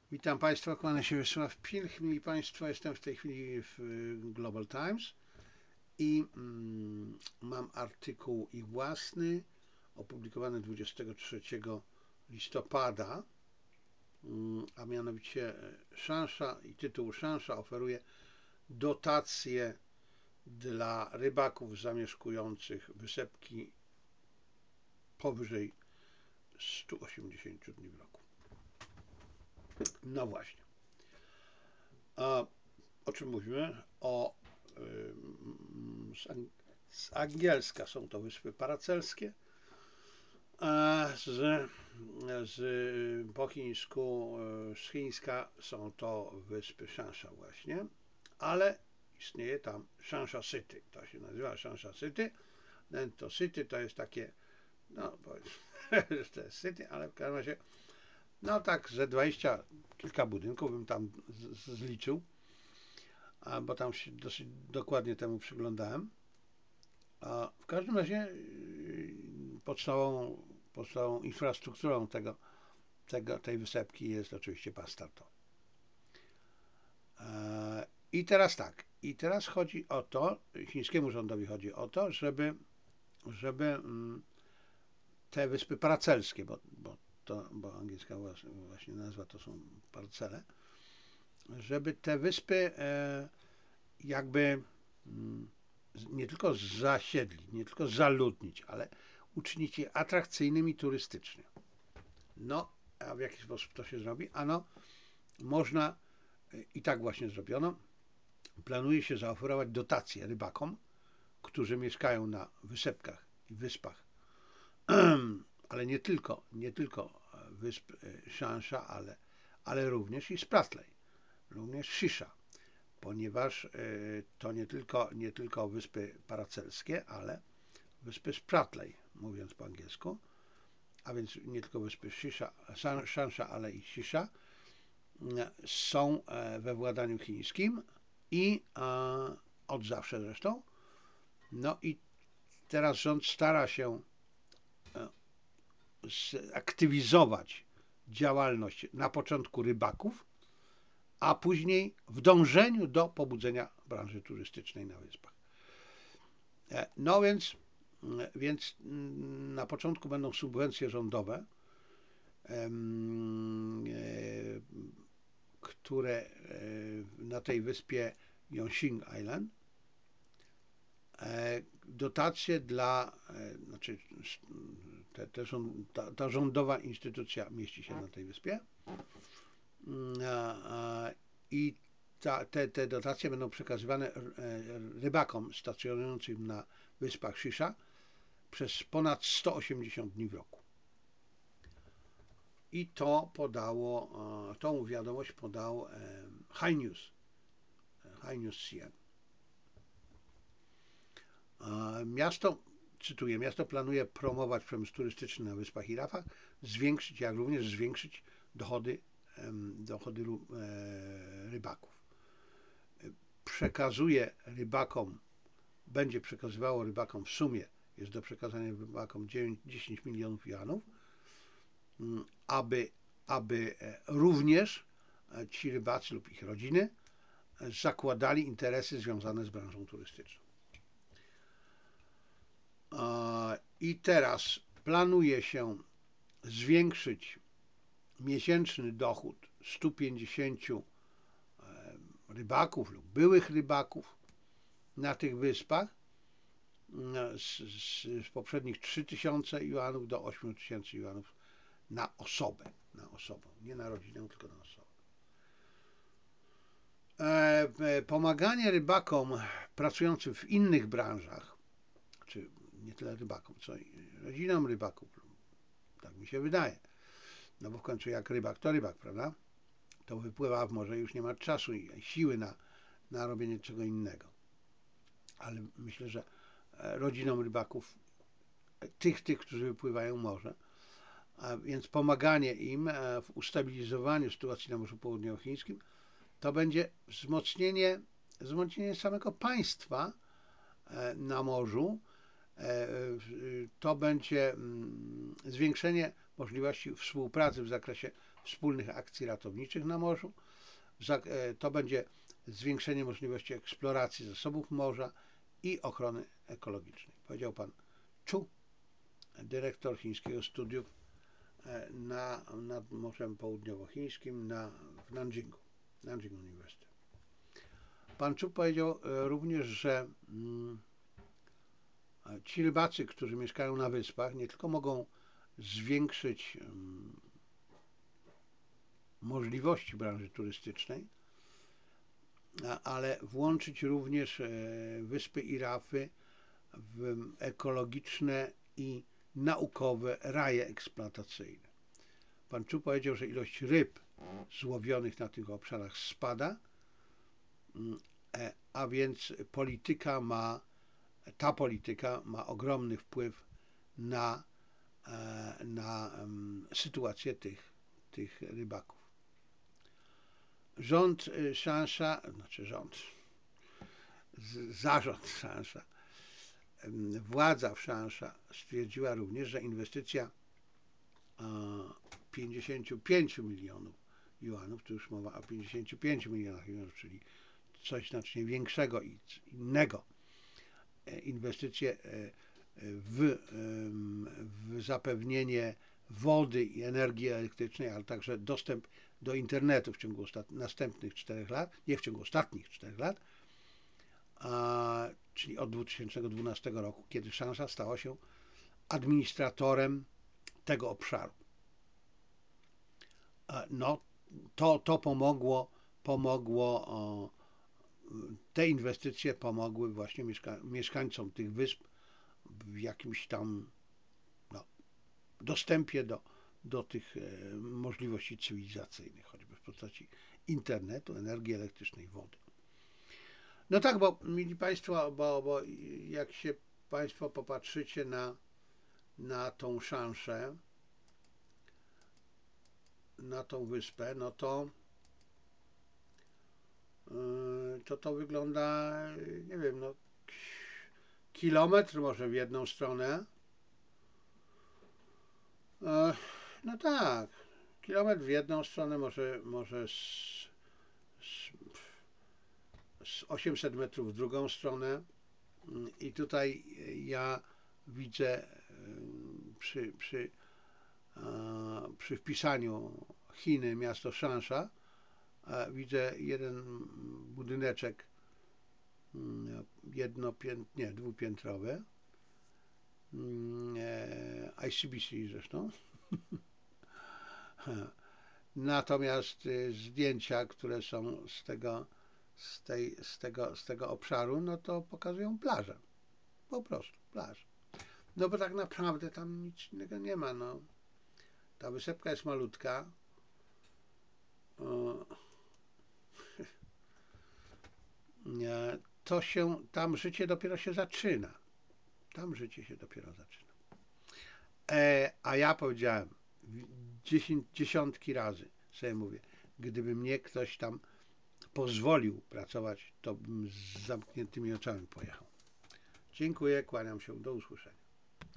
Witam Państwa, kłania się Wiesław Pilch. Mili Państwo, jestem w tej chwili w Global Times i mam artykuł ich własny, opublikowany 23 listopada, a mianowicie szansza i tytuł Szansza oferuje dotacje dla rybaków zamieszkujących wysepki powyżej 180 dni w roku. No właśnie. A o czym mówimy? Z angielska są to wyspy paracelskie, a po chińsku, z chińska są to wyspy Shansha właśnie, ale istnieje tam Shansha City, to się nazywa Shansha City. To City to jest takie, no powiedzmy, że to jest City, ale w każdym razie, no tak, ze 20 kilka budynków bym tam zliczył, bo tam się dosyć dokładnie temu przyglądałem. A w każdym razie podstawową infrastrukturą tej wysepki jest oczywiście pas startowy. I teraz tak, i teraz chodzi o to, chińskiemu rządowi chodzi o to, żeby te wyspy paracelskie, bo angielska właśnie nazwa to są parcele, żeby te wyspy jakby nie tylko zasiedlić, nie tylko zaludnić, ale uczynić je atrakcyjnymi turystycznie. No, a w jaki sposób to się zrobi? Ano, można, i tak właśnie zrobiono, planuje się zaoferować dotacje rybakom, którzy mieszkają na wysepkach i wyspach, ale nie tylko wysp Shansha, ale również i Spratly, również Shisha, ponieważ to nie tylko wyspy paracelskie, ale wyspy Spratly, mówiąc po angielsku, a więc nie tylko wyspy Shansha, ale i Shisha, są we władaniu chińskim i od zawsze zresztą. No i teraz rząd stara się zaktywizować działalność na początku rybaków, a później w dążeniu do pobudzenia branży turystycznej na wyspach. No więc na początku będą subwencje rządowe, które na tej wyspie Yongxing Island, dotacje znaczy ta rządowa instytucja mieści się na tej wyspie i te dotacje będą przekazywane rybakom stacjonującym na wyspach Shisha przez ponad 180 dni w roku. I tą wiadomość podał High News CN. Cytuję, miasto planuje promować przemysł turystyczny na wyspach i rafach, jak również zwiększyć dochody rybaków. Będzie przekazywało rybakom w sumie, jest do przekazania rybakom 10 milionów juanów, aby również ci rybacy lub ich rodziny zakładali interesy związane z branżą turystyczną. I teraz planuje się zwiększyć miesięczny dochód 150 rybaków lub byłych rybaków na tych wyspach z poprzednich 3000 juanów do 8000 juanów na osobę. Nie na rodzinę, tylko na osobę. Pomaganie rybakom pracującym w innych branżach, czy nie tyle rybakom, co i rodzinom rybaków, tak mi się wydaje, no bo w końcu jak rybak to rybak, prawda? To wypływa w morze, już nie ma czasu i siły na robienie czego innego. Ale myślę, że rodzinom rybaków, tych, którzy wypływają morze, a więc pomaganie im w ustabilizowaniu sytuacji na Morzu Południowochińskim, to będzie wzmocnienie samego państwa na morzu, to będzie zwiększenie możliwości współpracy w zakresie wspólnych akcji ratowniczych na morzu. To będzie zwiększenie możliwości eksploracji zasobów morza i ochrony ekologicznej. Powiedział pan Chu, dyrektor chińskiego studiów nad Morzem Południowochińskim w Nanjingu, Nanjing University. Pan Chu powiedział również, że ci rybacy, którzy mieszkają na wyspach, nie tylko mogą zwiększyć możliwości branży turystycznej, ale włączyć również wyspy i rafy w ekologiczne i naukowe raje eksploatacyjne. Pan Chu powiedział, że ilość ryb złowionych na tych obszarach spada, a więc ta polityka ma ogromny wpływ na sytuację tych rybaków. Zarząd Shansha, władza w Shansha stwierdziła również, że inwestycja 55 milionów juanów, tu już mowa o 55 milionach juanów, czyli coś znacznie większego i innego. Inwestycje w zapewnienie wody i energii elektrycznej, ale także dostęp do internetu w ciągu następnych 4 lat, nie w ciągu ostatnich 4 lat, czyli od 2012 roku, kiedy Shansha stała się administratorem tego obszaru. No, to pomogło, te inwestycje pomogły właśnie mieszkańcom tych wysp w jakimś tam dostępie do tych możliwości cywilizacyjnych, choćby w postaci internetu, energii elektrycznej, wody. No tak, bo mili Państwo, bo jak się Państwo popatrzycie na tą Shanszę, na tą wyspę, no to wygląda, nie wiem, no kilometr może w jedną stronę. No tak, kilometr w jedną stronę, może z 800 metrów w drugą stronę. I tutaj ja widzę przy wpisaniu Chiny, miasto Shansha, widzę jeden budyneczek dwupiętrowy, ICBC zresztą. Natomiast zdjęcia, które są z tego obszaru, no to pokazują plażę. Po prostu plażę. No bo tak naprawdę tam nic innego nie ma. No. Ta wysepka jest malutka. Tam życie dopiero się zaczyna. A ja powiedziałem dziesiątki razy sobie mówię, gdyby mnie ktoś tam pozwolił pracować, to bym z zamkniętymi oczami pojechał. Dziękuję, kłaniam się, do usłyszenia.